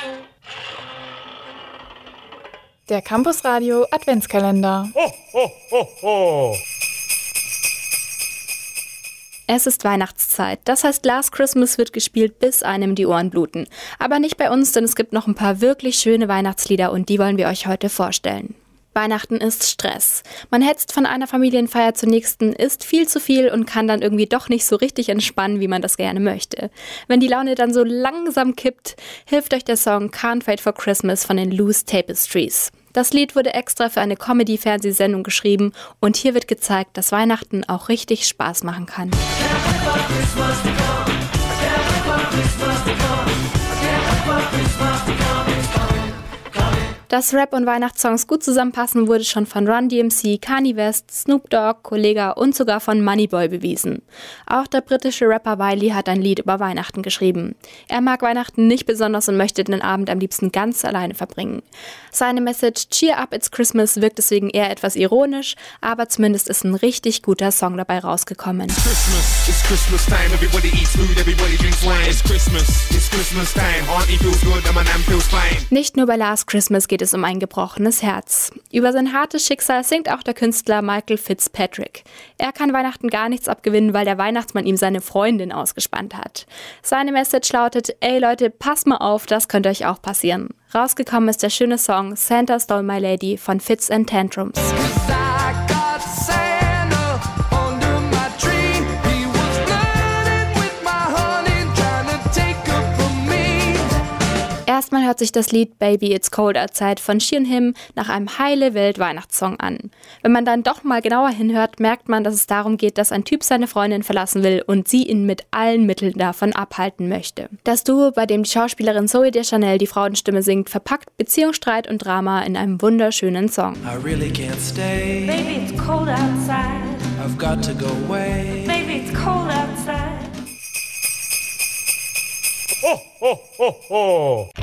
Der Campus Radio Adventskalender. Ho, ho, ho, ho. Es ist Weihnachtszeit, das heißt Last Christmas wird gespielt, bis einem die Ohren bluten. Aber nicht bei uns, denn es gibt noch ein paar wirklich schöne Weihnachtslieder und die wollen wir euch heute vorstellen. Weihnachten ist Stress. Man hetzt von einer Familienfeier zur nächsten, isst viel zu viel und kann dann irgendwie doch nicht so richtig entspannen, wie man das gerne möchte. Wenn die Laune dann so langsam kippt, hilft euch der Song Can't Wait for Christmas von den Loose Tapestries. Das Lied wurde extra für eine Comedy-Fernsehsendung geschrieben und hier wird gezeigt, dass Weihnachten auch richtig Spaß machen kann. Dass Rap und Weihnachtssongs gut zusammenpassen, wurde schon von Run DMC, Kanye West, Snoop Dogg, Kollega und sogar von Moneyboy bewiesen. Auch der britische Rapper Wiley hat ein Lied über Weihnachten geschrieben. Er mag Weihnachten nicht besonders und möchte den Abend am liebsten ganz alleine verbringen. Seine Message Cheer Up It's Christmas wirkt deswegen eher etwas ironisch, aber zumindest ist ein richtig guter Song dabei rausgekommen. It's Christmas time, everybody eats food, everybody drinks wine. It's Christmas time, Auntie feels good and my Nan feels fine. Nicht nur bei Last Christmas geht es um ein gebrochenes Herz. Über sein hartes Schicksal singt auch der Künstler Michael Fitzpatrick. Er kann Weihnachten gar nichts abgewinnen, weil der Weihnachtsmann ihm seine Freundin ausgespannt hat. Seine Message lautet, ey Leute, passt mal auf, das könnte euch auch passieren. Rausgekommen ist der schöne Song Santa Stole My Lady von Fitz and Tantrums. Erstmal hört sich das Lied Baby It's Cold Outside von Sheer Him nach einem Heile-Welt-Weihnachtssong an. Wenn man dann doch mal genauer hinhört, merkt man, dass es darum geht, dass ein Typ seine Freundin verlassen will und sie ihn mit allen Mitteln davon abhalten möchte. Das Duo, bei dem die Schauspielerin Zooey Deschanel die Frauenstimme singt, verpackt Beziehungsstreit und Drama in einem wunderschönen Song. I really can't stay. Baby, it's cold outside. I've got to go away. Baby, it's cold outside. Ho, ho, ho, ho.